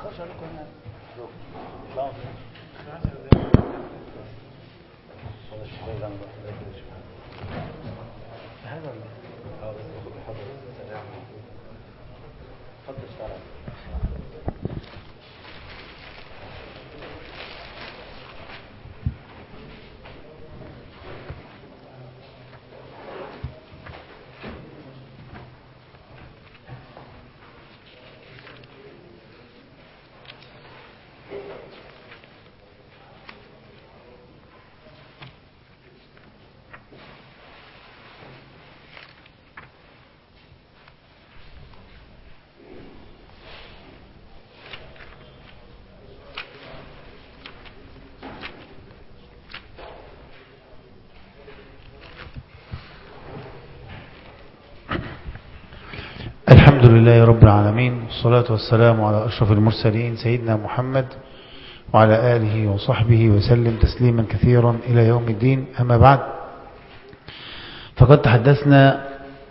الحمد لله رب العالمين، والصلاة والسلام على أشرف المرسلين سيدنا محمد وعلى آله وصحبه وسلم تسليما كثيرا إلى يوم الدين. أما بعد، فقد تحدثنا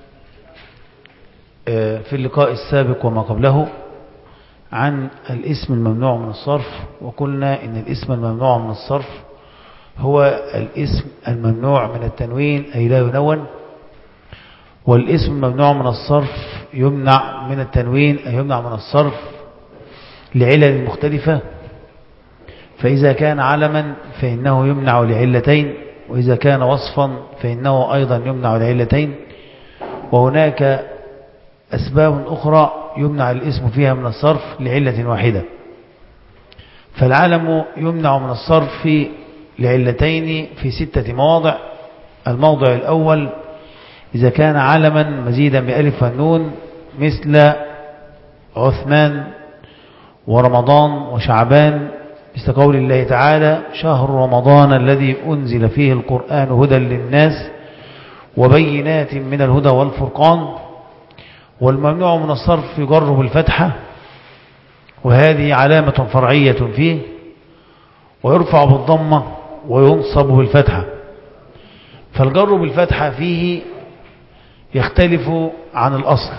في اللقاء السابق وما قبله عن الاسم الممنوع من الصرف، وقلنا إن الاسم الممنوع من الصرف هو الاسم الممنوع من التنوين أي لا ينون، والاسم الممنوع من الصرف يمنع من التنوين أي يمنع من الصرف لعلل مختلفة. فإذا كان علما فإنه يمنع لعلتين، وإذا كان وصفا فإنه أيضا يمنع لعلتين، وهناك أسباب أخرى يمنع الاسم فيها من الصرف لعلة واحدة. فالعلم يمنع من الصرف لعلتين في 6 مواضع. الموضع الأول إذا كان علما مزيدا بألف والنون مثل عثمان ورمضان وشعبان، مثل قول الله تعالى: شهر رمضان الذي أنزل فيه القرآن هدى للناس وبينات من الهدى والفرقان. والممنوع من الصرف يجر بالفتحة، وهذه علامة فرعية فيه، ويرفع بالضمة وينصب بالفتحة. فالجر بالفتحة فيه يختلف عن الأصل.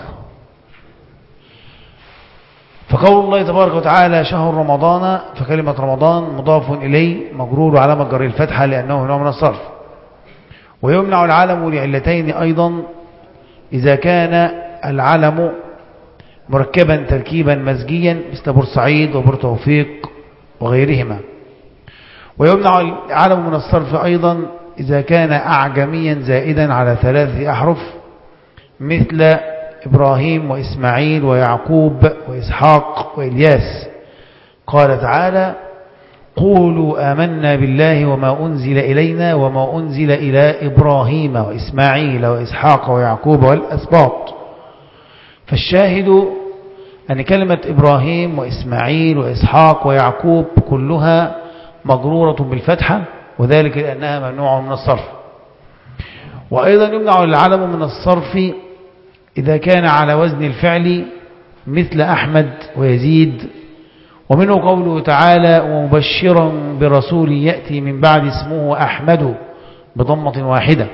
فقول الله تبارك وتعالى شهر رمضان، فكلمة رمضان مضاف إليه مجرور علامة جر الفتحة لأنه نوع من الصرف. ويمنع العلم لعلتين أيضا إذا كان العلم مركبا تركيبا مزجيا مثل بورسعيد وبورتوفيق وغيرهما. ويمنع العلم من الصرف أيضا إذا كان أعجميا زائدا على 3 أحرف مثل إبراهيم وإسماعيل ويعقوب وإسحاق وإلياس. قال تعالى: قولوا آمنا بالله وما أنزل إلينا وما أنزل إلى إبراهيم وإسماعيل وإسحاق ويعقوب والأسباط. فالشاهد أن كلمة إبراهيم وإسماعيل وإسحاق ويعقوب كلها مجرورة بالفتحة، وذلك لأنها ممنوعة من الصرف. وأيضا يمنع العلم من الصرف إذا كان على وزن الفعل مثل أحمد ويزيد. ومنه قوله تعالى: ومبشرا برسول يأتي من بعد اسمه أحمد بضمة واحدة.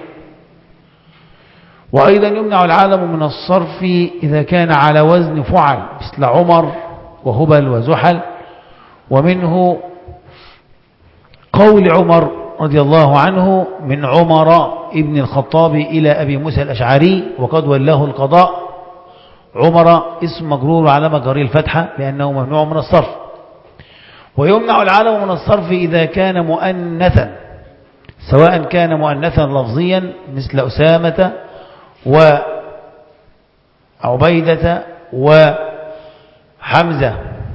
وأيضا يمنع العلم من الصرف إذا كان على وزن فعل مثل عمر وهبل وزحل. ومنه قول عمر رضي الله عنه: من عمر ابن الخطاب إلى أبي موسى الأشعري وقد ولاه القضاء. عمر اسم مجرور علامة جر الفتحة لأنه ممنوع من الصرف. ويمنع العلم من الصرف إذا كان مؤنثا، سواء كان مؤنثا لفظيا مثل أسامة وعبيدة وحمزة،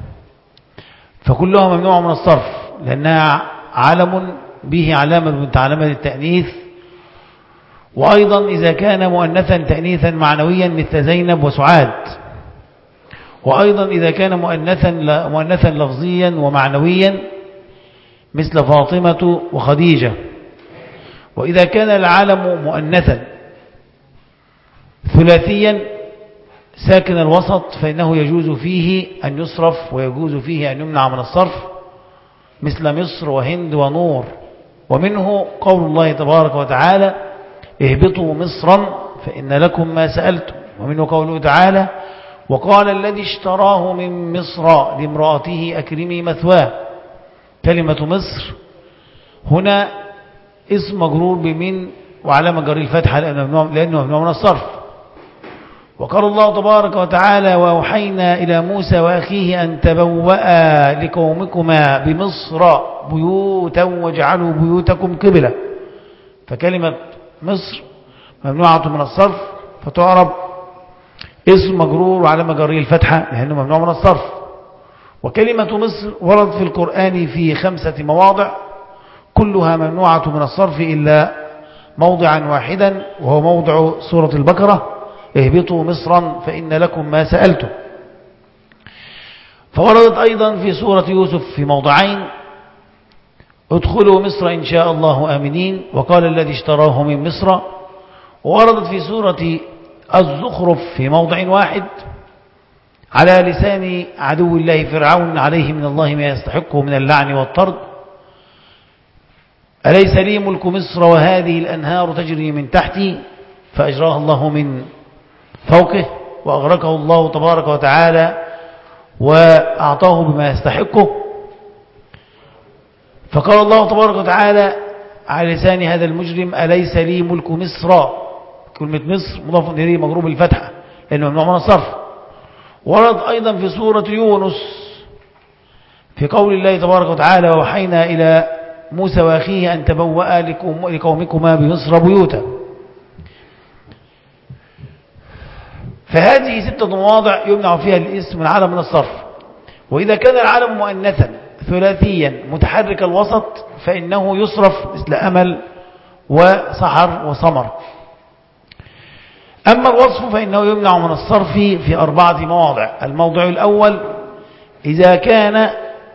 فكلها ممنوع من الصرف لأنها علم به علامة من علامات التأنيث. وأيضا إذا كان مؤنثا تأنيثا معنويا مثل زينب وسعاد. وأيضا إذا كان مؤنثا لفظيا ومعنويا مثل فاطمة وخديجة. وإذا كان العلم مؤنثا ثلاثيا ساكن الوسط فإنه يجوز فيه أن يصرف ويجوز فيه أن يمنع من الصرف مثل مصر وهند ونور. ومنه قول الله تبارك وتعالى: اهبطوا مصرا فإن لكم ما سألتم. ومنه قوله تعالى: وقال الذي اشتراه من مصر لامرأته أكرمي مثواه. كلمة مصر هنا اسم مجرور بمن وعلامة جر الفتحة لأنه ممنوع من الصرف. وقال الله تبارك وتعالى وأوحينا إلى موسى وأخيه أن تبوأ لقومكما بمصر بيوتا واجعلوا بيوتكم قبلة. فكلمة مصر ممنوعة من الصرف فتعرب اسم مجرور وعلامة جره الفتحة لأنه ممنوع من الصرف. وكلمة مصر ورد في القرآن في 5 مواضع كلها ممنوعة من الصرف إلا موضعا واحدا وهو موضع سورة البقرة اهبطوا مصرا فإن لكم ما سألتم. فوردت أيضا في سورة يوسف في موضعين ادخلوا مصر إن شاء الله آمنين وقال الذي اشتراه من مصر. ووردت في سورة الزخرف في موضع واحد على لسان عدو الله فرعون عليه من الله ما يستحقه من اللعن والطرد أليس لي ملك مصر وهذه الأنهار تجري من تحتي فأجراها الله من فوقه وأغرقه الله تبارك وتعالى وأعطاه بما يستحقه. فقال الله تبارك وتعالى على لسان هذا المجرم أليس لي ملك مصر. كلمة مصر مضاف إليه مجرور بالفتحة لأنه ممنوع من الصرف. ورد أيضا في سورة يونس في قول الله تبارك وتعالى ووحينا إلى موسى وأخيه أن تبوأ لقومكما بمصر بيوتا. فهذه 6 مواضع يمنع فيها الاسم العلم من الصرف. وإذا كان العلم مؤنثا ثلاثيا متحرك الوسط فإنه يصرف مثل أمل وسحر وسمر. أما الوصف فإنه يمنع من الصرف في 4 مواضع. الموضع الأول إذا كان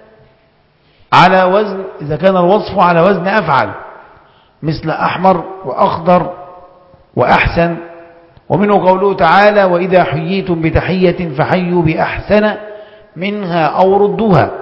الوصف على وزن أفعل مثل أحمر وأخضر وأحسن. ومنه قوله تعالى وإذا حييتم بتحية فحيوا بأحسن منها أو ردوها.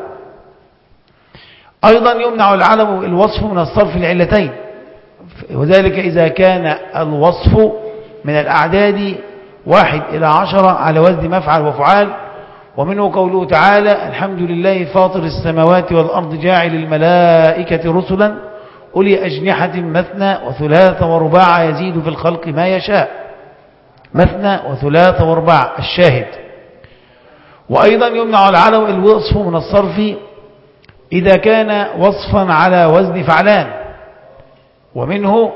أيضا يمنع العلم الوصف من الصرف العلتين وذلك إذا كان الوصف من الأعداد 1 إلى 10 على وزن مفعل وفعال. ومنه قوله تعالى الحمد لله فاطر السماوات والأرض جاعل الملائكة رسلا أولي أجنحة مثنى وثلاث ورباع يزيد في الخلق ما يشاء. مثنى وثلاث ورباع الشاهد. وأيضا يمنع العلم الوصف من الصرف إذا كان وصفا على وزن فعلان. ومنه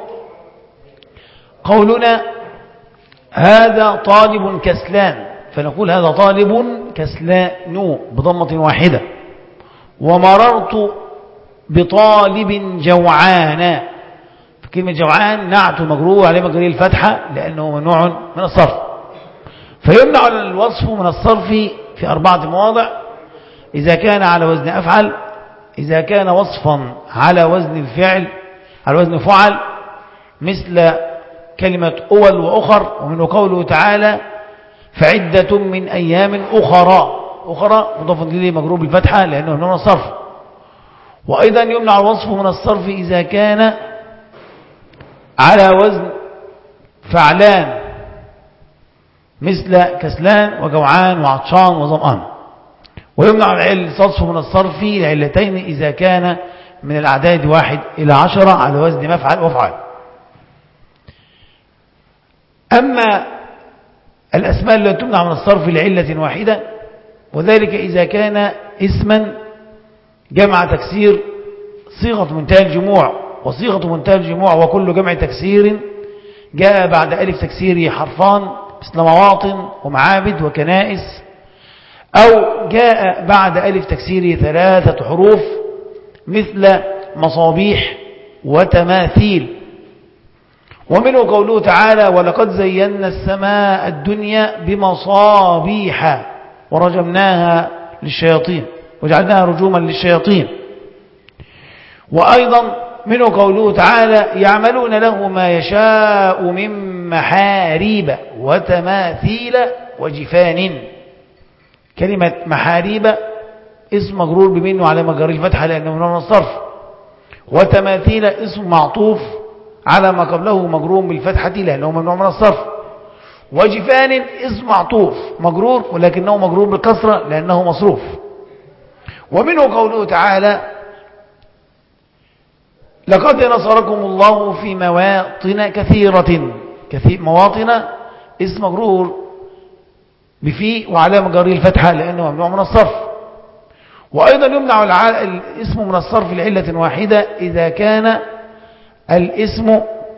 قولنا هذا طالب كسلان فنقول هذا طالب كسلان بضمة واحدة. ومررت بطالب جوعان فكلمة جوعان نعت مجرور عليه مجرور الفتحة لأنه ممنوع من الصرف. فيمنع الوصف من الصرف في 4 مواضع إذا كان على وزن أفعل إذا كان وصفا على وزن الفعل على وزن فعل مثل كلمة أول وأخر. ومنه قوله تعالى فعدة من أيام أخرى مضاف إليه مجرور بالفتحة لأنه من الصرف. وأيضا يمنع الوصف من الصرف إذا كان على وزن فعلان مثل كسلان وجوعان وعطشان وظمآن. ويمنع الوصف من الصرف لعلتين إذا كان من الأعداد 1 إلى 10 على وزن مفعل وفعل. أما الأسماء التي تمنع من الصرف لعلة واحدة وذلك إذا كان اسما جمع تكسير صيغة منتهى الجموع. وصيغة منتهى الجموع وكل جمع تكسير جاء بعد ألف تكسيره حرفان مثل مواطن ومعابد وكنائس أو جاء بعد ألف تكسيره 3 حروف مثل مصابيح وتماثيل. ومنه قوله تعالى ولقد زينا السماء الدنيا بمصابيح ورجمناها للشياطين وجعلناها رجوما للشياطين. وأيضا منه قوله تعالى يعملون له ما يشاء من محاريب وتماثيل وجفان. كلمة محاريب اسم مجرور بمنه على مجرور الفتحة لأنه من الصرف. وتماثيل اسم معطوف على ما قبله مجرور بالفتحة لأنه ممنوع من الصرف. وجفان اسم معطوف مجرور ولكنه مجرور بالكسرة لأنه مصروف. ومنه قوله تعالى لقد نصركم الله في مواطن كثيرة، مواطن اسم مجرور بفي وعلامة جره الفتحة لأنه ممنوع من الصرف. وأيضا يمنع الاسم من الصرف لعلة واحدة إذا كان الاسم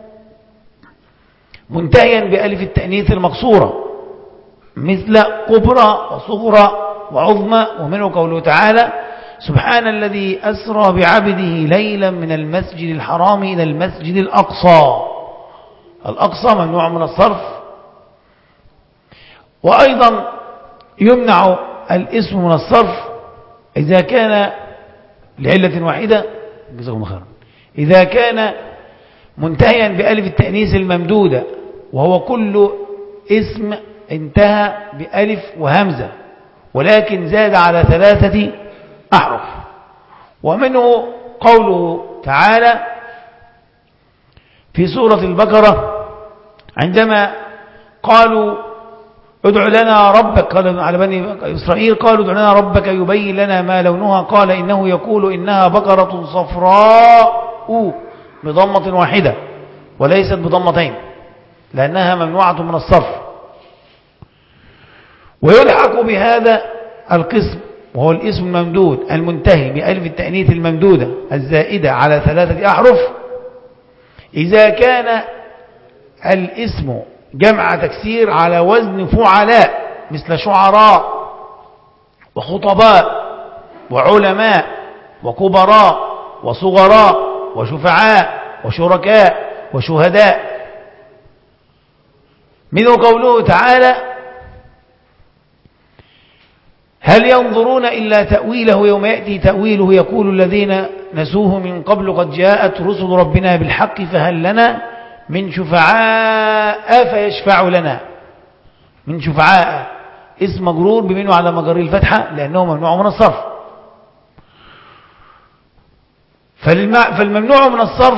منتهيا بألف التأنيث المقصورة مثل كبرى وصغرى وعظمى. ومنه قوله تعالى سبحان الذي أسرى بعبده ليلا من المسجد الحرام إلى المسجد الأقصى. الأقصى ممنوع من الصرف. وأيضا يمنع الاسم من الصرف إذا كان لعلة واحدة جزاكم الله خيرا، إذا كان منتهيا بألف التأنيث الممدودة وهو كل اسم انتهى بألف وهمزة ولكن زاد على 3 أحرف. ومنه قوله تعالى في سورة البقرة عندما قالوا ادع لنا ربك، قال على بني إسرائيل قالوا ادع لنا ربك يبين لنا ما لونها قال إنه يقول إنها بقرة صفراء بضمة واحدة وليست بضمتين لأنها ممنوعة من الصرف. ويلحق بهذا القسم وهو الاسم الممدود المنتهي بألف التأنيث الممدودة الزائدة على 3 أحرف إذا كان الاسم جمع تكسير على وزن فعلاء مثل شعراء وخطباء وعلماء وكبراء وصغراء وشفعاء وشركاء وشهداء. منه قوله تعالى هل ينظرون إلا تأويله يوم يأتي تأويله يقول الذين نسوه من قبل قد جاءت رسل ربنا بالحق فهل لنا من شفعاء فيشفع لنا. من شفعاء اسم مجرور بمنه على مجري الفتحة لأنه ممنوع من الصرف. فالممنوع من الصرف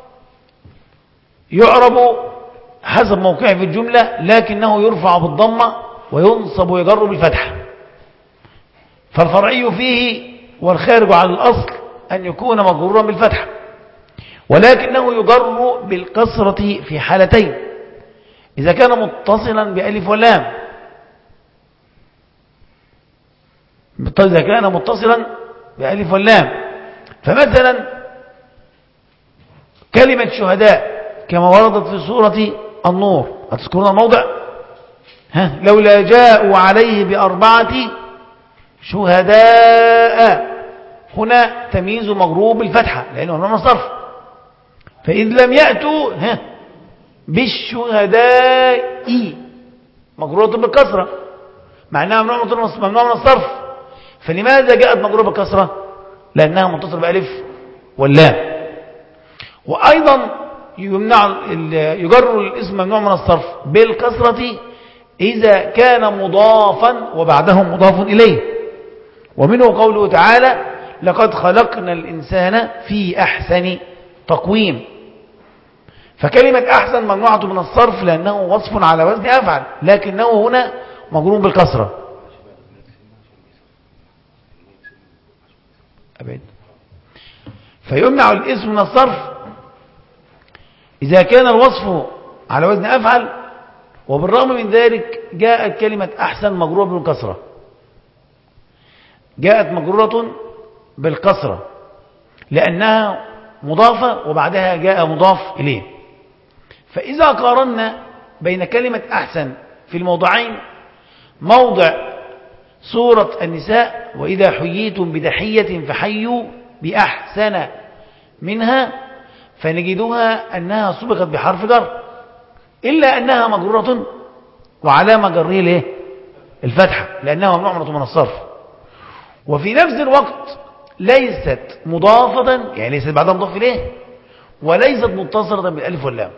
يعرب حسب موقعه في الجملة لكنه يرفع بالضمة وينصب ويجر بالفتحة. فالفرعي فيه والخارج على الأصل أن يكون مجرورا بالفتحة ولكنه يجر بالكسرة في حالتين إذا كان متصلا بألف ولام. إذا كان متصلا بألف ولام فمثلا كلمة شهداء كما وردت في سورة النور هتذكرون الموضع لولا جاءوا عليه ب4 شهداء. هنا تمييز مجرور بالفتحة لأنه ممنوع من الصرف. فإذ لم يأتوا بالشهداء مجرورة بالكسرة معناها ممنوع من الصرف. فلماذا جاءت مجرورة بالكسرة؟ لأنها متصلة بألف واللام. وأيضا يجر الاسم ممنوع من الصرف بالكسرة إذا كان مضافا وبعده مضاف إليه. ومنه قوله تعالى لقد خلقنا الإنسان في أحسن تقويم. فكلمة أحسن ممنوعة من الصرف لأنه وصف على وزن أفعل لكنه هنا مجرور بالكسرة. فيمنع الاسم من الصرف إذا كان الوصف على وزن أفعل وبالرغم من ذلك جاءت كلمة أحسن مجرورة بالكسرة. جاءت مجرورة بالكسرة لأنها مضافة وبعدها جاء مضاف إليه. فإذا قارنا بين كلمة أحسن في الموضعين موضع سورة النساء وإذا حييتم بتحية فحيوا بأحسن منها فنجدها أنها سبقت بحرف جر إلا أنها مجرورة وعلامة جره الفتحة لأنها ممنوعة من الصرف. وفي نفس الوقت ليست مضافة يعني ليست بعدها مضاف إليه وليست متصلة بالألف واللام.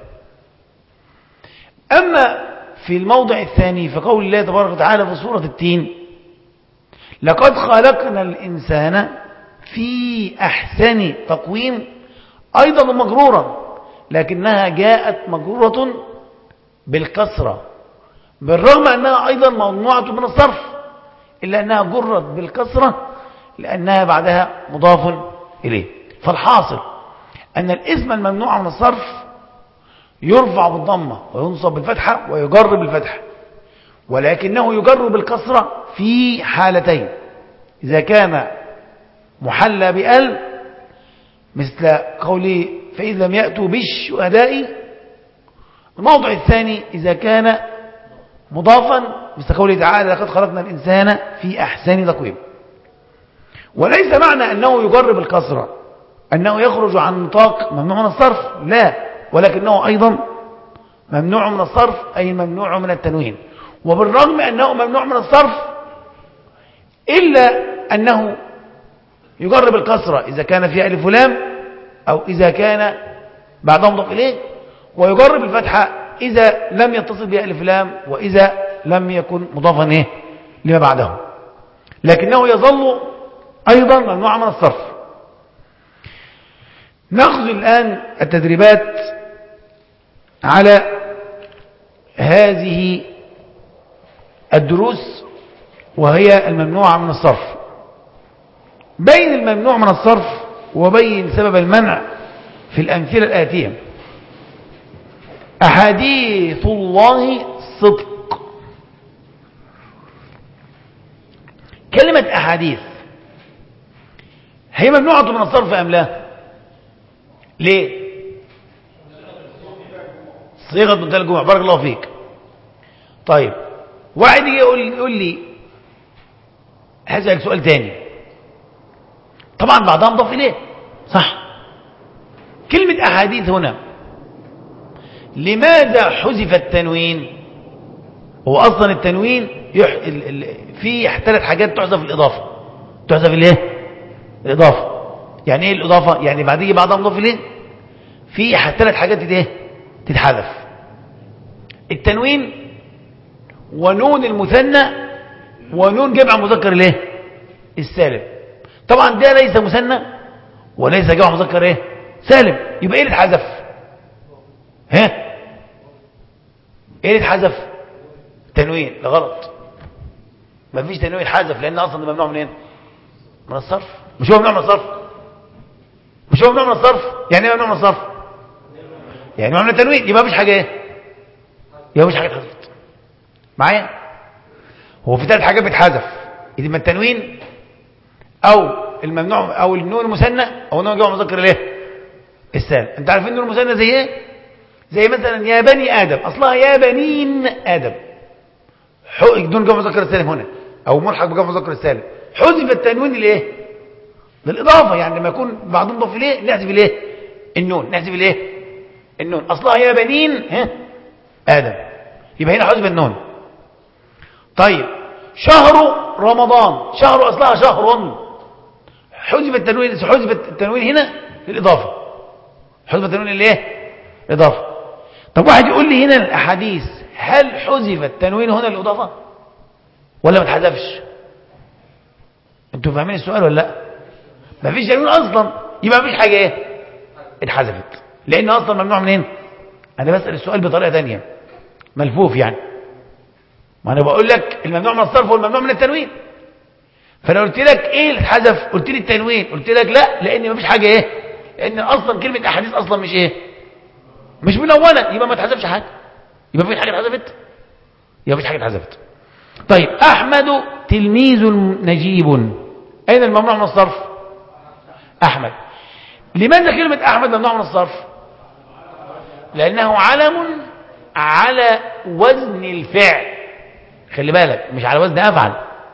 أما في الموضع الثاني فقول الله تبارك وتعالى في سورة التين لقد خلقنا الإنسان في أحسن تقويم أيضا مجرورا لكنها جاءت مجرورة بالكسرة بالرغم أنها أيضا ممنوعة من الصرف إلا أنها جرت بالكسرة لأنها بعدها مضاف إليه. فالحاصل أن الاسم الممنوع من الصرف يرفع بالضمة وينصب بالفتحة ويجر بالفتحة، ولكنه يجر بالكسرة في حالتين: إذا كان محلى بأل مثل قوله فإذا لم يأتوا بالشهداء. الموضع الثاني إذا كان مضافا مثل قوله تعالى لقد خلقنا الإنسان في أحسن تقويم. وليس معنى أنه يجر بالكسرة أنه يخرج عن نطاق ممنوع من الصرف، لا، ولكنه أيضا ممنوع من الصرف، أي ممنوع من التنوين. وبالرغم أنه ممنوع من الصرف إلا أنه يجر بالكسرة إذا كان فيها ألف ولام أو إذا كان بعدها مضاف إليه، ويجر بالفتحة إذا لم يتصل بها ألف ولام وإذا لم يكن مضافا إيه لما بعده، لكنه يظل أيضا ممنوع من الصرف. نأخذ الآن التدريبات على هذه الدروس وهي الممنوعة من الصرف. بين الممنوع من الصرف وبين سبب المنع في الأمثلة الآتية: أحاديث الله صدق. كلمة أحاديث هي ممنوعة من الصرف أم لا؟ ليه؟ صيغة منتهى الجموع. بارك الله فيك. طيب واحد يجي يقول لي هسألك سؤال تاني، طبعا بعضها مضاف إليه صح. كلمة أحاديث هنا لماذا حذف التنوين؟ هو أصلا التنوين فيه 3 حاجات تحذف الإضافة. تحذف الايه؟ الإضافة. يعني ايه الإضافة؟ يعني بعد يجي بعضها مضاف إليه في 3 حاجات ايه تتحذف: التنوين ونون المثنى ونون جمع مذكر الايه السالم. طبعا ده ليس مثنى وليس جمع مذكر ايه سالم، يبقى ايه اللي اتحذف؟ ها ايه اللي اتحذف؟ تنوين. لا غلط، ما فيش تنوين اتحذف لان اصلا ممنوع منين؟ من الصرف. مش هو ممنوع من الصرف؟ مش هو ممنوع من الصرف؟ يعني ايه ممنوع من الصرف؟ يعني ممنوع من التنوين، يبقى مفيش حاجه ايه؟ يبقى مفيش حاجه اتحذفت معايا. هو في 3 حاجات بتحذف: اما التنوين او الممنوع او النون المثنى او النون جمع مذكر الايه السالم. انت عارفين النون المثنى زي ايه؟ زي مثلا يا بني ادم، اصلها يا بنين ادم، نون جمع مذكر السالم هنا او ملحق بجمع مذكر السالم، حذف التنوين الايه للاضافه. يعني لما يكون بعضهم مضاف اليه نحذف الايه النون، نحذف الايه النون، اصلها يا بنين ادم، يبقى هنا حذف النون. طيب شهر رمضان، شهر اصلها شهر، حذف التنوين هنا للاضافه، حذف التنوين الايه الاضافه. طب واحد يقول لي هنا الاحاديث هل حذف التنوين هنا للاضافه ولا ما اتحذفش؟ انتوا فاهمين السؤال ولا لا؟ ما فيش تنوين اصلا، يبقى ما فيش حاجه ايه اتحذفت، لان اصلا ممنوع منين. انا بسال السؤال بطريقه ثانيه ملفوف يعني، ما انا بقول لك الممنوع من الصرف والممنوع من التنوين. فانا قلت لك ايه اللي اتحذف؟ قلت لي التنوين، قلت لك لا لان مفيش حاجه ايه، لان اصلا كلمه احاديث اصلا مش ايه مش منونه، يبقى ما اتحذفش حاجه، يبقى مفيش حاجه اتحذفت، يبقى مفيش حاجه اتحذفت. طيب احمد تلميذ نجيب، اين الممنوع من الصرف؟ احمد. لماذا كلمه احمد ممنوع من الصرف؟ لانه علم على وزن الفعل، خلي بالك مش على وزن افعل،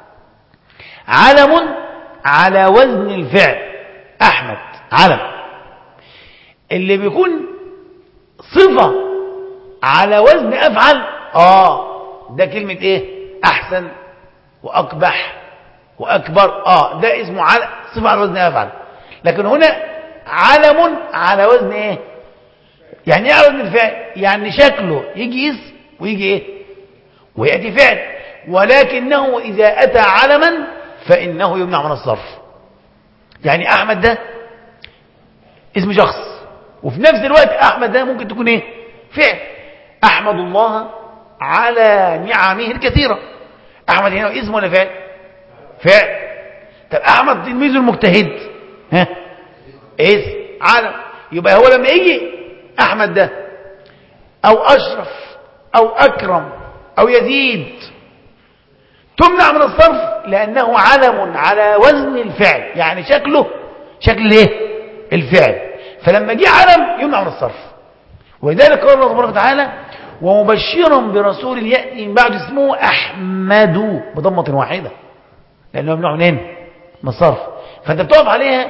علم على وزن الفعل. احمد علم، اللي بيكون صفة على وزن افعل ده كلمة ايه احسن واقبح واكبر، ده اسمه صفة على وزن افعل. لكن هنا علم على وزن ايه؟ يعني ايه على وزن الفعل؟ يعني شكله يجي اسم ويجي ايه ويأتي فعل، ولكنه اذا اتى علما فانه يمنع من الصرف. يعني احمد ده اسم شخص، وفي نفس الوقت احمد ده ممكن تكون ايه فعل. احمد الله على نعمه الكثيرة. أحمد هنا اسم ولا فعل؟ فعل. طب أحمد تلميذ المجتهد، ها، اسم علم. يبقى هو لما يجي أحمد ده أو أشرف أو أكرم أو يزيد تمنع من الصرف لأنه علم على وزن الفعل، يعني شكله شكل ايه؟ الفعل. فلما جه علم يمنع من الصرف. ولذلك قال الله تبارك وتعالى ومبشرا برسول يأتي من بعد اسمه أحمد بضمة واحدة، لأنه ممنوع منين؟ من الصرف. فأنت بتقف عليها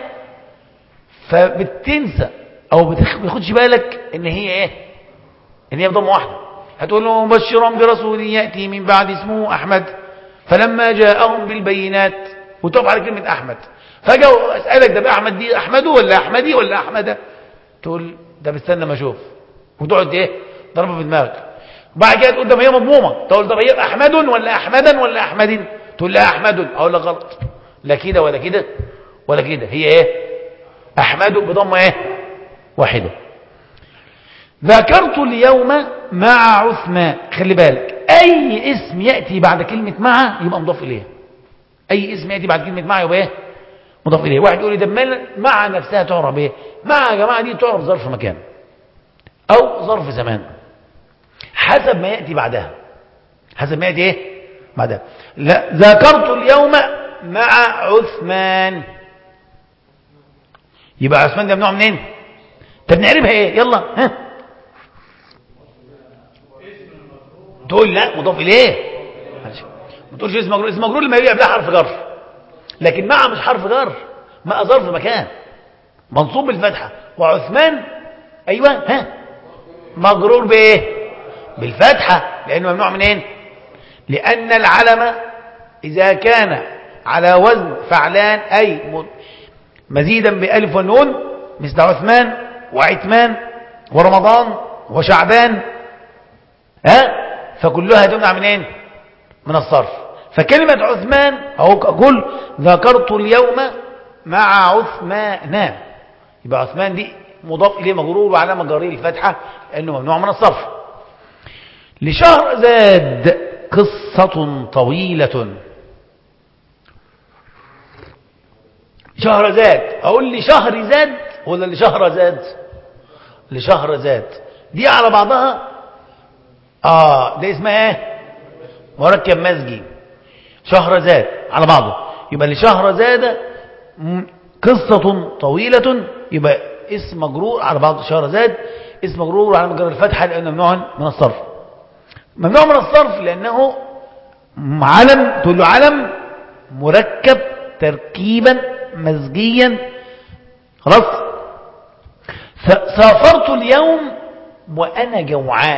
فبتنسى أو بتاخدش بالك إن هي إيه؟ إن هي بضمة واحدة. هتقول له مبشرا برسول يأتي من بعد اسمه أحمد فلما جاءهم بالبينات، وتقف على كلمة أحمد. فجأة أسألك ده بقى أحمد دي أحمد ولا أحمدي ولا أحمد؟ تقول ده بستنى ما أشوف، وتقعد إيه؟ ضربة في دماغك. بعد كده تقول ده ما هي مضمومة، تقول ده هي أحمد ولا أحمدا ولا أحمد؟ تقول لا أحمد. أقول لك غلط، لا كده ولا كده ولا كده، هي إيه؟ أحمد بضمة إيه؟ واحدة. ذكرت اليوم مع عثمان. خلي بالك أي اسم يأتي بعد كلمة مع يبقى مضاف إليه. أي اسم يأتي بعد كلمة مع يبقى إيه؟ مضاف إليه. واحد يقول لي ده مع نفسها تعرب إيه؟ مع يا جماعة دي تعرب ظرف مكان أو ظرف زمان حسب ما يأتي بعدها، حسب ما يأتي إيه؟ بعدها. لا، ذكرت اليوم مع عثمان، يبقى عثمان ده ممنوع منين؟ طب نعرفها إيه؟ يلا ها، تقول لا مضاف إليه. ما تقولش اسم مجرور. اسم مجرور لما يجي قبلها حرف جر، لكن مع مش حرف جر، مع ظرف مكان منصوب بالفتحة. وعثمان أيوة ها مجرور بإيه؟ بالفتحة، لأنه ممنوع منين؟ لأن العلم إذا كان على وزن فعلان أي مزيدا بألف والنون مثل عثمان وعثمان ورمضان وشعبان، ها، فكلها تمنع منين؟ من الصرف. فكلمة عثمان أو أقول ذكرت اليوم مع عثمان، يبقى عثمان دي مضاف إليه مجرور وعلامة جريه الفتحة لأنه ممنوع من الصرف. لشهرزاد قصة طويلة. شهرزاد أقول لشهرزاد ولا لشهرزاد؟ لشهرزاد دي على بعضها ده اسمها ايه؟ مركب مزجي. شهرزاد على بعضه يبقى لشهرزاد قصة طويلة، يبقى اسم مجرور على بعض. شهرزاد اسم مجرور على مجرور الفتحة لأنه ممنوع من الصرف. ممنوع من الصرف لأنه علم، تقول له علم مركب تركيبا مزجيا. خلاص. سافرت اليوم وأنا جوعان.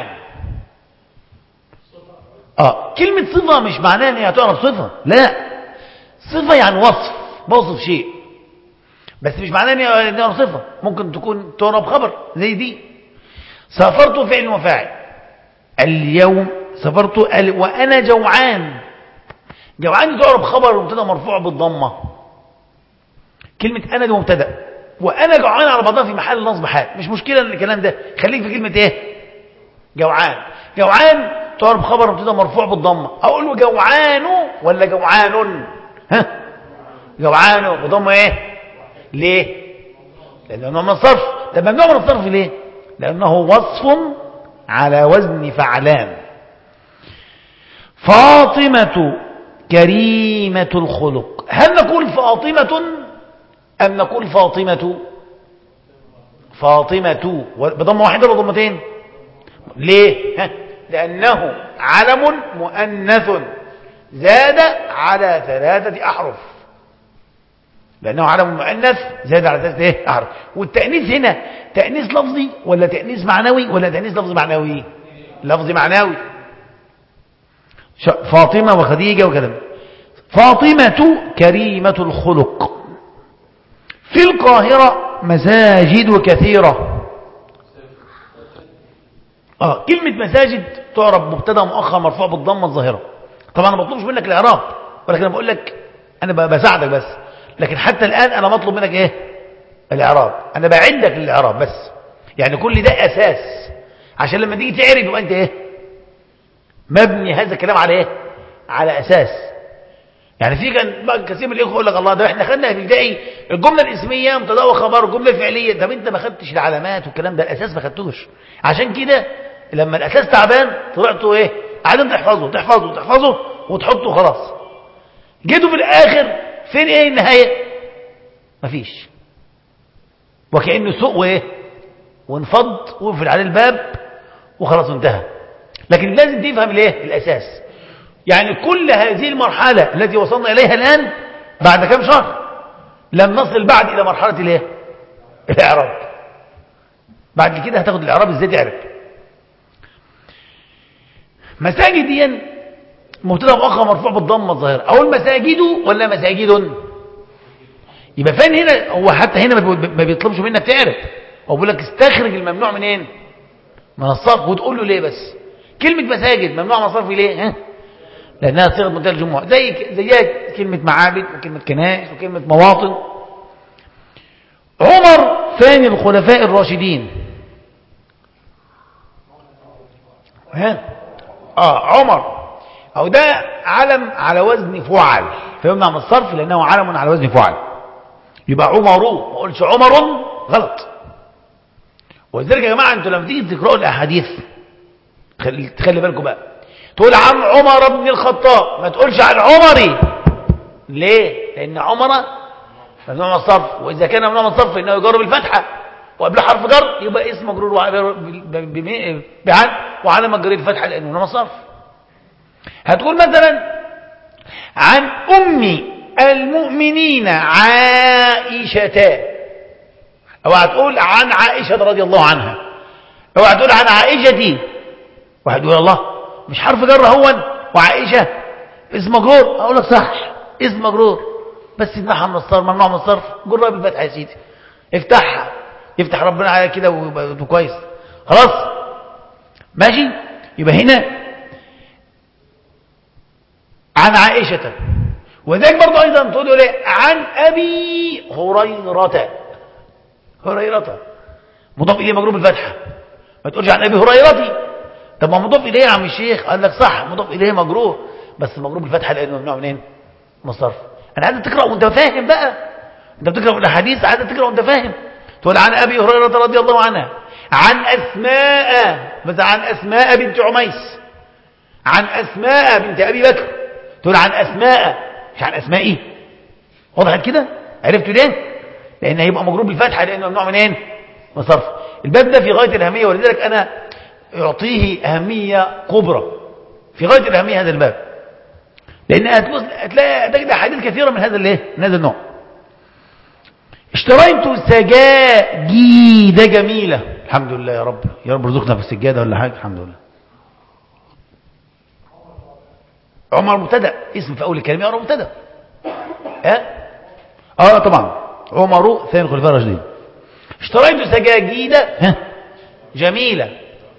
كلمة صفة مش معناها ان هي تعرف صفة، لا، صفة يعني وصف، بوصف شيء، بس مش معناها ان هي تعرف صفة. ممكن تكون تعرف خبر زي دي. سافرت فعل وفاعل. اليوم سافرت وأنا جوعان. جوعان تعرف خبر مبتدا مرفوع بالضمة. كلمة أنا دي مبتدا، وأنا جوعان على بعضها في محل نصب حال، مش مشكلة الكلام ده. خليك في كلمة ايه؟ جوعان. جوعان تعرف خبر مبتدا مرفوع بالضمه. اقول له جوعان ولا جوعان؟ ها، جوعان بضمه ايه؟ ليه؟ لانه ممنوع من الصرف. طب ممنوع من الصرف ليه؟ لانه وصف على وزن فعلان. فاطمه كريمه الخلق. هل نقول فاطمه ام نقول فاطمه؟ فاطمه بضمه واحده ولا ضمتين؟ ليه؟ ها، لأنه علم مؤنث زاد على 3 أحرف. لأنه علم مؤنث زاد على 3 أحرف. والتأنيث هنا تأنيث لفظي ولا تأنيث معنوي ولا تأنيث لفظي معنوي؟ لفظي معنوي. فاطمة وخديجة وكذا. فاطمة كريمة الخلق. في القاهرة مساجد كثيرة. كلمة مساجد تعرب مبتدا مؤخر مرفوع بالضمه الظاهره. طبعا انا ما بطلبش منك الاعراب، ولكن انا بقول لك انا بساعدك بس. لكن حتى الان انا مطلب منك ايه؟ الاعراب. انا بعدك للاعراب بس، يعني كل ده اساس عشان لما تيجي تعرف يبقى انت ايه؟ مبني هذا الكلام على ايه؟ على اساس. يعني في كان كثير من الاخوه يقول لك الله ده احنا خدنا في البدايه الجمله الاسميه مبتدا وخبر، الجمله الفعليه. طب انت ما خدتش العلامات والكلام ده، الاساس ما خدتوش. عشان كده لما الاساس تعبان طلعتوا ايه؟ قاعدين تحفظوا وتحطوا خلاص. جيتوا في الاخر فين ايه النهايه؟ مفيش. وكانه سوق وايه؟ وانفض وقفل عليه الباب وخلاص انتهى. لكن لازم تفهم الايه؟ الاساس. يعني كل هذه المرحلة التي وصلنا إليها الآن بعد كم شهر لم نصل بعد إلى مرحلة الايه؟ الإعراب. بعد كده هتاخد الإعراب ازاي تعرف. مساجد دي مبتدا مؤخر مرفوع بالضمه الظاهره، او المساجد ولا مساجد؟ يبقى فين هنا؟ هو حتى هنا ما بيطلبش منك تعرف، هو بيقول لك استخرج الممنوع منين؟ من الصرف. وتقول له ليه بس كلمه مساجد ممنوع من الصرف ليه؟ ها؟ لأنها صيغة منتهى الجموع، زيها كلمة معابد وكلمة كنائس وكلمة مواطن. عمر ثاني الخلفاء الراشدين. عمر أو ده علم على وزن فعل، فيمنع من الصرف لأنه علم على وزن فعل. يبقى عمر، ما قلتش عمر غلط. ولذلك يا جماعة أنتوا لما تيجي تقرأوا الأحاديث تخلي بالكم بقى، تقول عن عمر بن الخطاب، ما تقولش عن عمري. ليه؟ لأن عمر ممنوع من الصرف، وإذا كان ممنوع من الصرف فإنه يجر بالفتحة وقبل حرف جر يبقى اسم مجرور بعن وعلى مجرور الفتحة لأنه ممنوع من الصرف. هتقول مثلا عن أم المؤمنين عائشة، أو هتقول عن عائشة رضي الله عنها، أو هتقول عن عائشتي. واحد يقول الله مش حرف جر هون وعائشة اسم مجرور، اقول لك صح اسم مجرور بس يمنعها من الصرف، ممنوع من الصرف، جرها بالفتحه يا سيدي، افتحها يفتح ربنا عليك كده ويبقى كويس خلاص ماشي. يبقى هنا عن عائشة. وذلك برضه ايضا تقول له عن ابي هريرة مضاف اليه مجرور بالفتحه، ما تقولش عن ابي هريرتي. طب ما مضاف اليه يا عم الشيخ، قال لك صح مضاف اليه مجرور بس مجرور بالفتحه لانه ممنوع منين؟ من الصرف. انا عايز تقرا وانت فاهم بقى، انت بتقرا الاحاديث عايز تقرا وانت فاهم. تقول عن ابي هريره رضي الله عنها، عن اسماء، بس عن اسماء بنت عميس، عن اسماء بنت ابي بكر. تقول عن اسماء مش عن اسمائي. وضحت كده؟ عرفتوا ليه؟ لان هيبقى مجرور بالفتحه لانه ممنوع منين؟ من الصرف. الباب ده في غايه الاهميه، ولذلك انا يعطيه أهمية كبرى، في غاية الأهمية هذا الباب، لأن هتلاقي تجد أحاديث كثيرة من هذا النوع. اشتريت سجاجيد جميلة. الحمد لله يا رب، يا رب ارزقنا في السجادة ولا حاجة. الحمد لله. عمر مبتدأ، اسم في أول الكلمة عمر مبتدأ. طبعا عمر ثاني الخلفاء الراشدين. اشتريت سجاجيد جميلة.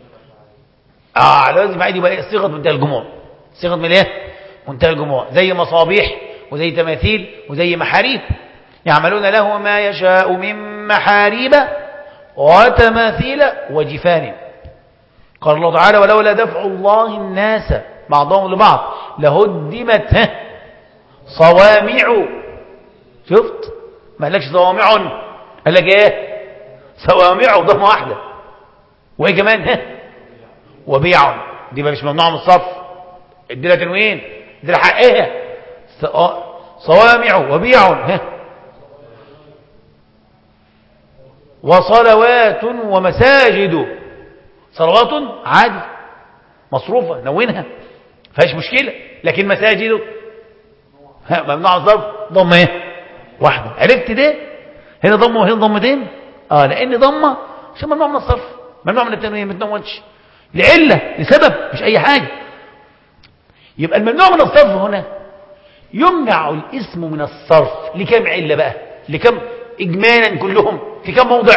لازم عادي يبقى صيغه منتهى الجموع، صيغه من ايه؟ منتهى الجموع، زي مصابيح وزي تماثيل وزي محاريب. يعملون له ما يشاء من محاريب وتماثيل وجفان. قال الله تعالى ولولا دفع الله الناس بعضهم لبعض لهدمت صوامع. شفت؟ ما قالكش صوامع، قال لك ايه؟ صوامع ضمه واحده. وايه كمان؟ وبيع، دي مش ممنوع من الصرف، ادي لها تنوين، ادي لها حقها. صوامع وبيع وصلوات ومساجد. صلوات عادي مصروفه نونها فيهاش مشكله، لكن مساجد ممنوع من الصرف ضمه ايه؟ واحده. عرفت ده؟ هنا ضمه وهنا ضمتين. لان ضمه عشان ممنوع من الصرف، ممنوع من التنوين، ما تنونش لعلة لسبب مش أي حاجة. يبقى الممنوع من الصرف هنا يمنع الاسم من الصرف لكم علة بقى؟ لكم إجمالا كلهم في كم موضع؟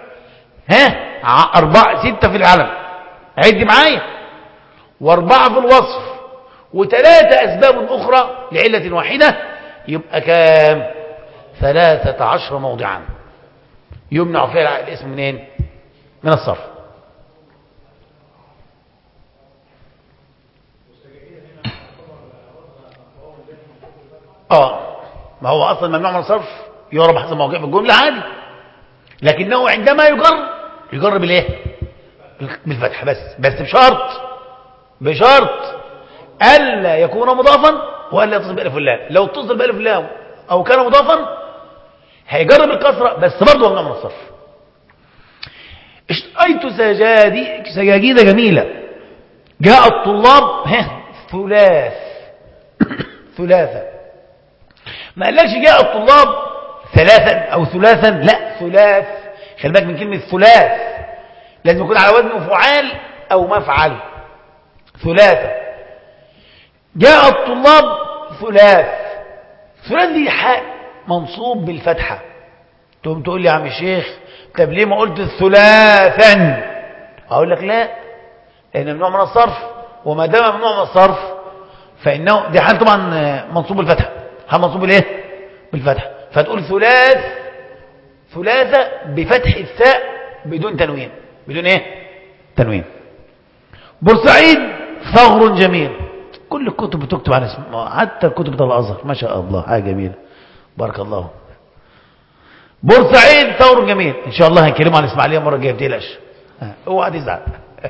4 6 في العلم، عد معايا، و4 في الوصف، و3 أسباب أخرى لعلة واحدة، يبقى كام؟ 13 موضعا يمنع فيها الاسم منين؟ من الصرف. ما هو اصلا ممنوع من الصرف يعرب حسب موقع في الجمله عادي، لكنه عندما يجر بالايه؟ بالفتح بس بشرط الا يكون مضافا والا يتصل بالالف واللام. لو اتصل بالالف واللام او كان مضافا هيجر بالكسره بس برضه ممنوع من الصرف. اشتريت سجاجيد جميله. جاء الطلاب ثلاثة. ما قالكش جاء الطلاب ثلاثا او ثلاثا، لا ثلاث. خلي بالك من كلمه ثلاث، لازم يكون على وزن فعال او مفعل. ثلاثة. جاء الطلاب ثلاث دي حاء منصوب بالفتحه. تقوم تقول لي يا عم الشيخ طب ليه ما قلت ثلاثا؟ اقول لك لا، لان ممنوع من الصرف، وما دام ممنوع من الصرف فانه دي حال طبعا منصوب بالفتحه، حال منصوب بالايه؟ بالفتحه. فتقول ثلاثه بفتح الثاء بدون تنوين. بدون ايه؟ تنوين. بورسعيد ثغر جميل. كل الكتب بتكتب عن اسمه، حتى الكتب بتاع الازهر ما شاء الله حاجه جميله بارك الله. بورسعيد ثغر جميل. ان شاء الله هنكلمه عن الاسماعيليه المره الجايه، ما تقلقش اوعى تزعل.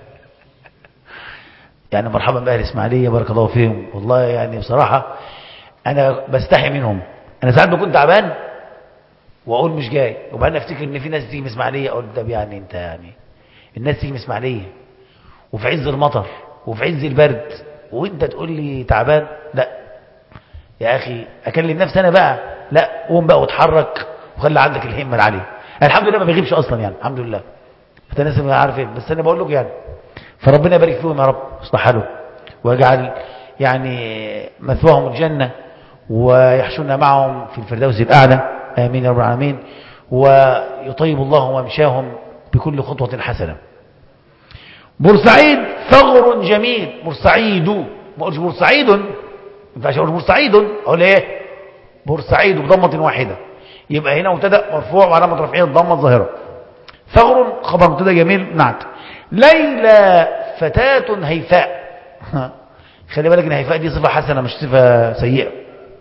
يعني مرحبا باهل الاسماعيليه بارك الله فيهم، والله يعني بصراحه انا بستحي منهم. انا ساعات بكون تعبان واقول مش جاي، وبعدين افتكر ان في ناس تيجي من اسماعيليه، اقول طب يعني انت يعني الناس تيجي من اسماعيليه وفي عز المطر وفي عز البرد وانت تقول لي تعبان؟ لا يا اخي اكلم نفسي انا بقى، لا قوم بقى واتحرك وخلي عندك الهمه العاليه. الحمد لله ما بيغيبش اصلا يعني، الحمد لله. انت ناس ما عارف ايه، بس انا بقول لك يعني فربنا يبارك فيهم يا رب، يصلح حالهم ويجعل يعني مثواهم الجنه ويحشرنا معهم في الفردوس الاعلى، امين يا رب العالمين. ويطيب الله ممشاهم بكل خطوه حسنه. بورسعيد ثغر جميل. بورسعيد، ما اقولش بورسعيد، ما ينفعش اقول بورسعيد، اقول ايه؟ بورسعيد بضمه واحده. يبقى هنا مبتدا مرفوع وعلامه رفعه الضمه الظاهره. ثغر خبر مبتدا جميل نعت. ليلى فتاة هيفاء. خلي بالك ان هيفاء دي صفه حسنه مش صفه سيئه.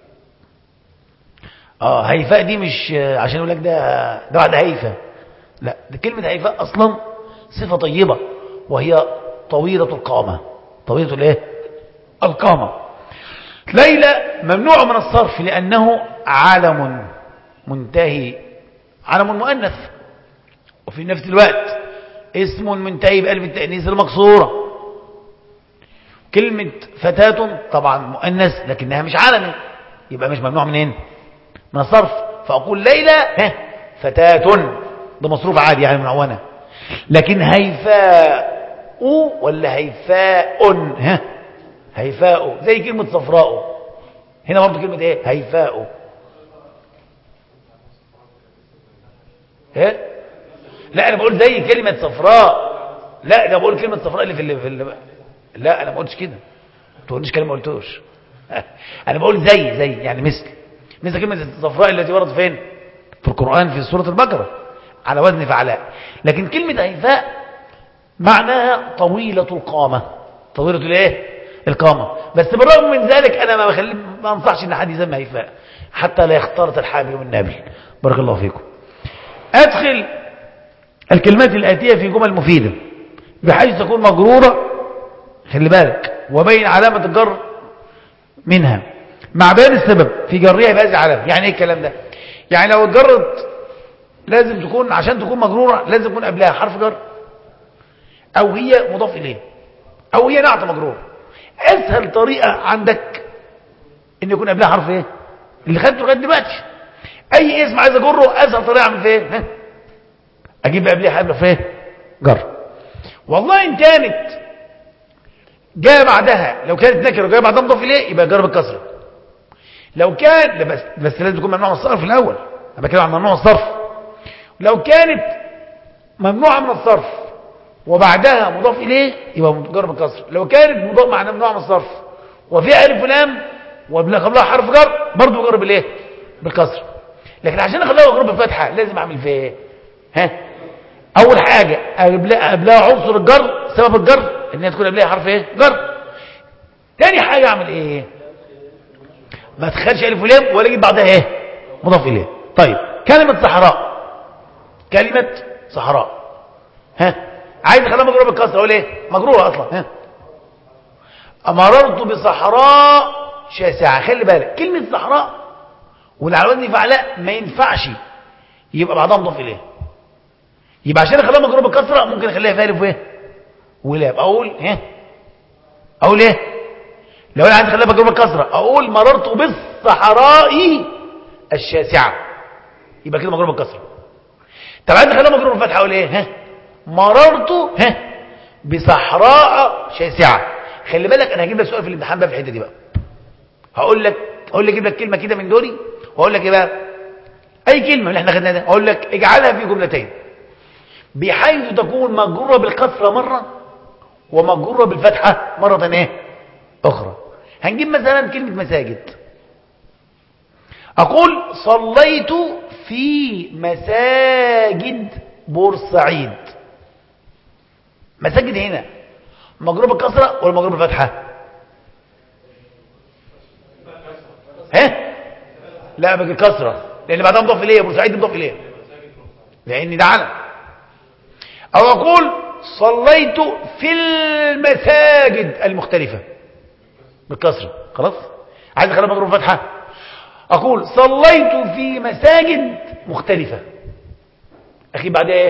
هيفاء دي مش عشان يقول لك ده بعد هيفا، لا، ده كلمه هيفاء اصلا صفه طيبه، وهي طويله القامه. طويله الايه؟ القامه. ليلى ممنوع من الصرف لانه علم منتهي، علم مؤنث، وفي نفس الوقت اسم منتهي بألف التأنيث المكسورة. كلمة فتاة طبعا مؤنث لكنها مش علم، يبقى مش ممنوع منين؟ من الصرف. فأقول ليلى فتاة، ده مصروف عادي يعني منعونة. لكن هيفاء ولا هيفاء؟ هيفاء زي كلمة صفراء. هنا برضه كلمة ايه؟ هيفاء. لا انا بقول زي كلمه صفراء. لا ده بقول كلمه صفراء اللي في لا انا ما قلتش كده، ما تقوليش كلام ما قلتوش. انا بقول زي يعني مثل كلمه صفراء التي وردت فين في القران في سوره البقره على وزن فعلاء. لكن كلمه هيفاء معناها طويله القامه، طويله الايه؟ القامه. بس بالرغم من ذلك انا ما انصحش ان حد يسمى هيفاء حتى لا يختلط الحابل والنابل. بارك الله فيكم. ادخل الكلمات الآتية في جمل مفيدة بحيث تكون مجرورة، خلي بالك، وبين علامة الجر منها مع بيان السبب في جرها بهذه العلامة. يعني ايه الكلام ده؟ يعني لو اتجرت لازم تكون، عشان تكون مجرورة لازم يكون قبلها حرف جر، او هي مضاف اليه، او هي نعت مجرور. اسهل طريقة عندك ان يكون قبلها حرف ايه؟ اللي خدته لغايه دلوقتي. اي اسم عايز اجره اسهل طريقة اعمل فيه ايه؟ اجيب قبلها حرف ايه؟ جر. والله ان كانت جاء بعدها، لو كانت نكره وجاء بعدها مضاف اليه يبقى جر بالكسره. لو كان بس لازم تكون ممنوع من الصرف الاول، انا بتكلم عن ممنوع من الصرف. لو كانت ممنوعه من الصرف وبعدها مضاف اليه يبقى جر بالكسره. لو كانت مضاف مع ممنوع من الصرف وفيها الف ولام وقبلها حرف جر برضه جر بالايه؟ بالكسره. لكن عشان اخليها جر بالفتحه لازم اعمل فيها ايه؟ اول حاجه قبلها عنصر الجر، سبب الجر ان هي تكون قبلها حرف ايه؟ جر. تاني حاجه اعمل ايه؟ ما تخلش الف ولام ولا اجيب بعدها ايه مضاف اليه. طيب كلمه صحراء، كلمه صحراء ها عايز اخليها مجروره بالكسره اقول ايه مجروره اصلا. ها مررت بصحراء شاسعه. خلي بالك كلمه صحراء واللي على وزن فعلاء ما ينفعش يبقى بعدها مضاف اليه. يبقى عشان اخليها مجروره بالكسره ممكن اخليها فيها الف وايه ولام. اقول اقول ايه لو انا عايز اخليها مجروره بالكسره اقول مررت بالصحراء الشاسعه، يبقى كده مجروره بالكسره. طب عايز اخليها مجروره بالفتحه اقول ايه مررت بصحراء شاسعه. خلي بالك انا هجيب لك سؤال في الامتحان بقى في الحته دي بقى. هقول لك اجيب لك كلمه كده من دوري واقول لك ايه بقى اي كلمه من اللي احنا خدناها ده اقول لك اجعلها في جملتين بحيث تكون مجروره بالكسره مره ومجروره بالفتحه مره ايه اخرى. هنجيب مثلا كلمه مساجد. اقول صليت في مساجد بورسعيد. مساجد هنا مجروره بالكسره ولا مجروره بالفتحه؟ لا بالكسره لان بعدها مضاف اليه. بورسعيد مضاف اليه لان ده علم. او اقول صليت في المساجد المختلفه بالكسره. خلاص عايز اخليها مجروره بالفتحه اقول صليت في مساجد مختلفه. اخي بعد ايه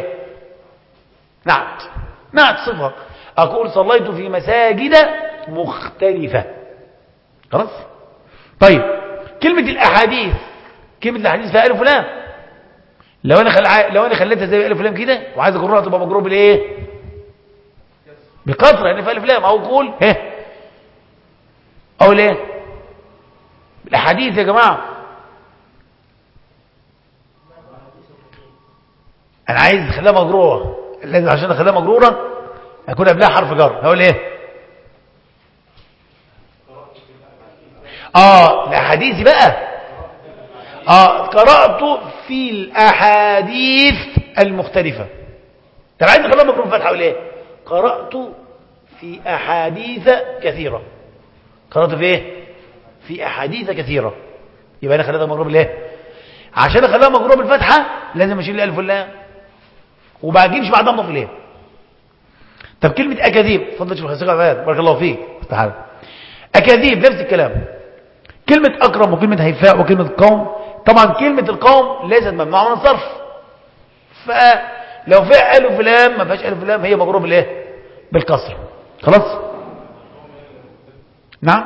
نعت صفه. اقول صليت في مساجد مختلفه. خلاص. طيب كلمه الاحاديث، كلمه الاحاديث فيها الف ولام. لو انا خليتها زي الف ولام كده وعايز اجرها تبقى مجروره بالايه بالكسره لان فيها الف ولام. او اقول اقول ايه الاحاديث يا جماعه انا عايز اخليها مجروره. لازم عشان اخليها مجروره اكون قبلها حرف جر. هقول ايه الاحاديث بقى قرأت في الاحاديث المختلفه. طب عايز اخليها مجروره بالفتحه اقول ايه قرأت في احاديث كثيره. قرأت في ايه في احاديث كثيره. يبقى انا خليتها مجروره بالايه عشان اخليها مجروره بالفتحه لازم اشيل الالف واللام وما اجيبش بعدها مضاف اليه. طب كلمه اكاذيب اتفضل شوف حضرتك بارك الله فيك. تعالى اكاذيب نفس الكلام. كلمه اكرم وكلمه هيفاء وكلمه قوم. طبعا كلمه القوم ليست ممنوعه من الصرف فلو فيها الف ولام ما فيهاش الف ولام هي مجروره بالايه بالكسر. خلاص نعم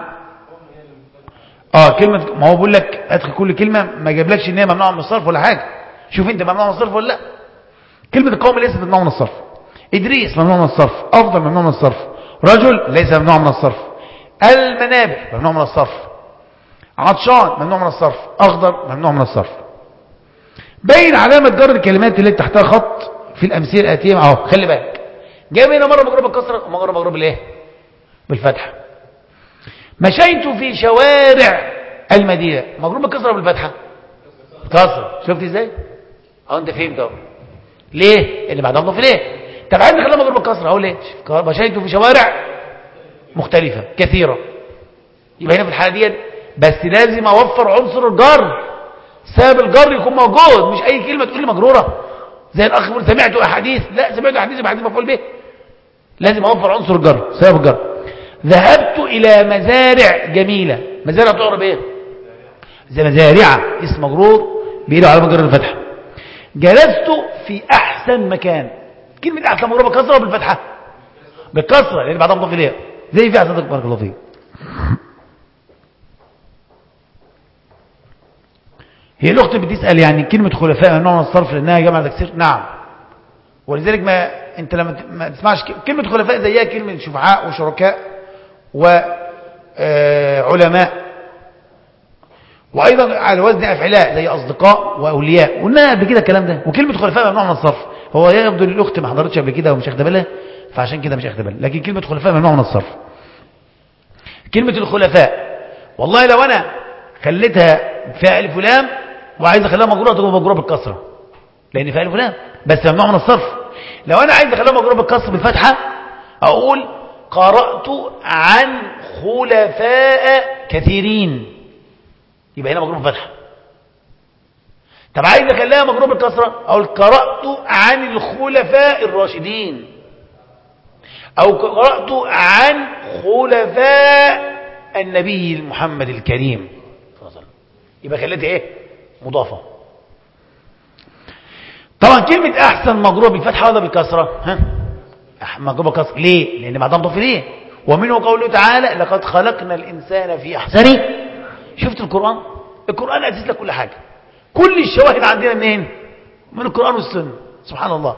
كلمه ما هو بقول لك ادخل كل كلمه ما جابلكش ان هي ممنوعه من الصرف ولا حاجه. شوف انت ممنوعه من الصرف ولا لا. كلمه القوم ليست ممنوعه من الصرف. ادريس ممنوع من الصرف. افضل ممنوع من الصرف. رجل ليس ممنوع من الصرف. المنابع ممنوع من الصرف. عطشان ممنوع من الصرف. اخضر ممنوع من الصرف. بين علامه جر الكلمات اللي تحتها خط في الامثله الاتيه اهو. خلي بالك جايب هنا مره مجروره بالكسره ومره مجروره بالايه بالفتحه. مشيت في شوارع المدينه مجروره بالكسره بالفتحه كسره. شفت ازاي انت فهمت اهو ليه اللي بعدها مضاف اليه. طب عايز اخليها مجروره بالكسره اقول ايه مشيت في شوارع مختلفه كثيره. يبقى هنا في الحاله دي بس لازم اوفر عنصر الجر. سبب الجر يكون موجود مش اي كلمه تقول لي مجروره زي الاخ يقول سمعت احاديث. لا سمعت احاديث يبقى حديث مفعول به. لازم اوفر عنصر الجر سبب الجر. ذهبت الى مزارع جميله. مزارع تعرب ايه زي مزارع اسم مجرور بيقولوا على مجرور الفتحه. جلست في احسن مكان. كلمه احسن مجروره بالكسره وبالفتحه بالكسره لان بعدها مضاف اليه زي في احسن. بارك الله فيك. هي الاخت بتسال يعني كلمه خلفاء ممنوع من الصرف لانها جمع تكسير. نعم ولذلك ما انت لما ما تسمعش كلمه خلفاء زيها كلمه شفعاء وشركاء وعلماء وايضا على وزن افعلاء زي اصدقاء واولياء. قلنا قبل كده الكلام ده. وكلمه خلفاء ممنوع من الصرف. هو يبدو ان الاخت ما حضرتش قبل كده ومش اخده بالها فعشان كده مش اخده بالها. لكن كلمه خلفاء ممنوع من الصرف. كلمه الخلفاء والله لو انا خليتها فيها الف ولام وعايز اخليها مجروره تبقى مجروره بالكسره لان فيها الف ولام بس ممنوع من الصرف. لو انا عايز اخليها مجروره بالكسر بالفتحه اقول قرات عن خلفاء كثيرين. يبقى هنا مجرور بالفتحة. طب عايز اخليها مجرور بالكسرة، اقول قرأت عن الخلفاء الراشدين، او قرأت عن خلفاء النبي محمد الكريم صلى الله عليه وسلم، يبقى خليتها ايه؟ مضافة. طبعا كلمة احسن مجرور بالفتحة ولا بالكسرة؟ ها، مجرور بالكسرة. ليه؟ لان بعدها مضاف اليه. ومنه قوله تعالى لقد خلقنا الانسان في احسن. شفت القرآن؟ القرآن أسس لك كل حاجة، كل الشواهد عندنا منين؟ من القرآن والسنة. سبحان الله.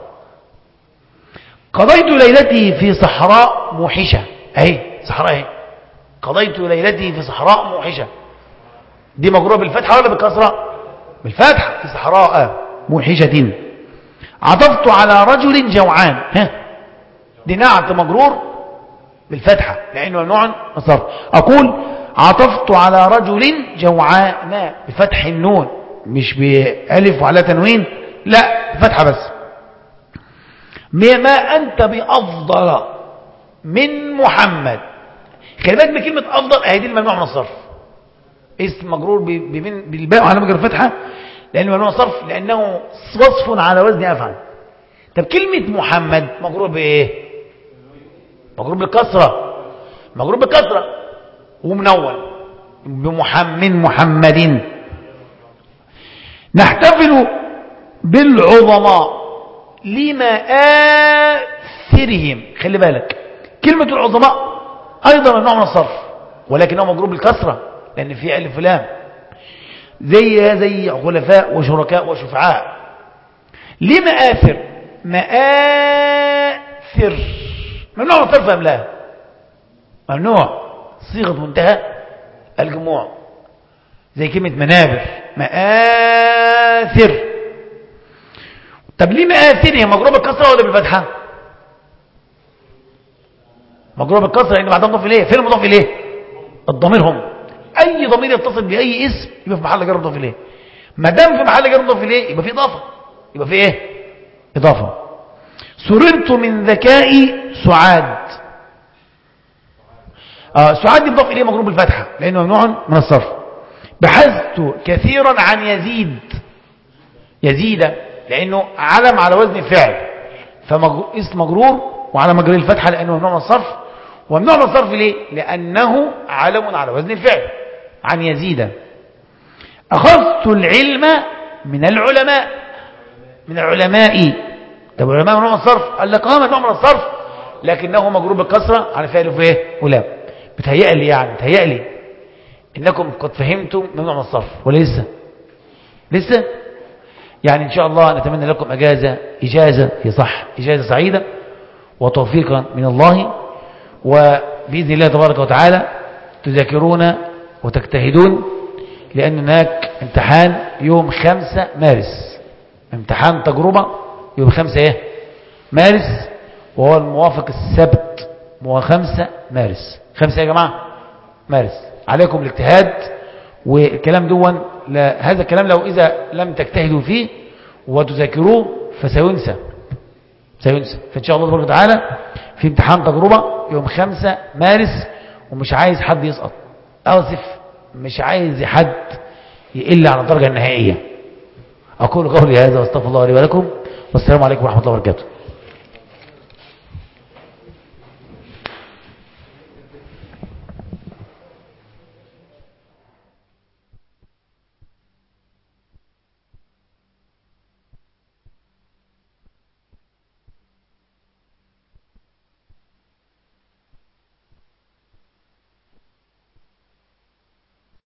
قضيت ليلتي في صحراء موحشة، اهي صحراء اهي، قضيت ليلتي في صحراء موحشة، دي مجرورة بالفتحة ولا بالكسرة؟ بالفتحة، في صحراء موحشة. عطفت على رجل جوعان، ها، دي نعت مجرور بالفتحة لأنه ممنوع من الصرف. أقول عطفت على رجل جوعان بفتح النون، مش بألف وعلى تنوين، لا بفتحة بس. ما أنت بأفضل من محمد. خلي بالك بكلمة أفضل أهي دي الممنوع من الصرف، اسم مجرور بالباء وعلى مجرى الفتحة لأنه ممنوع من الصرف، لأنه وصف على وزن أفعل. طب كلمة محمد مجرور بإيه؟ مجرور بالكسرة، مجرور بالكسرة ومنون من محمد. نحتفل بالعظماء لمآثرهم. خلي بالك كلمة العظماء أيضا نوع من الصرف، ولكنه مجرور بالكسرة لأن فيه ألف ولام، زي خلفاء وشركاء وشفعاء. لمآثر، مآثر ممنوع من الصرف أم لا؟ ممنوع، صيغة منتهى الجموع، زي كلمة منابر، مآثر. طب ليه مآثرهم مجرور بالكسرة ولا بالفتحة؟ مجرور بالكسرة لأن بعدها مضاف إليه. فين المضاف إليه؟ الضمير هم، أي ضمير يتصل بأي اسم يبقى في محل جر مضاف إليه. ما دام في محل جر مضاف إليه يبقى في إضافة، يبقى في إيه؟ إضافة. سررت من ذكاء سعاد. سعاد يضاف إليه مجرور بالفتحة لأنه ممنوع من الصرف. بحثت كثيرا عن يزيد، يزيد لأنه علم على وزن فعل، فاسم مجرور وعلى مجرور الفتحة لأنه ممنوع من الصرف. وممنوع من الصرف ليه؟ لأنه علم على وزن الفعل، عن يزيد. أخذت العلم من العلماء، من العلماء. طب العلماء ممنوع من الصرف؟ قال لك ممنوع من الصرف لكنه مجرور بالكسرة على فعل وفيه ولام. بتهيألي يعني بتهيألي إنكم قد فهمتم ممنوع من الصرف ولا لسه؟ لسه؟ يعني إن شاء الله نتمنى لكم إجازة هي صح، إجازة سعيدة وتوفيقا من الله، وبإذن الله تبارك وتعالى تذاكرون وتجتهدون، لأن هناك امتحان يوم 5 مارس، امتحان تجربة يوم 5 مارس، وهو الموافق السبت، هو 5 مارس. 5 يا جماعة مارس. عليكم الاجتهاد، والكلام دون هذا الكلام لو إذا لم تجتهدوا فيه وتذاكروه فسينسى، فإن شاء الله تبارك وتعالى في امتحان تجربة يوم 5 مارس، ومش عايز حد يسقط، مش عايز حد يقل عن الدرجة النهائية. أقول قولي هذا واستغفر الله لي ولكم، والسلام عليكم ورحمة الله وبركاته.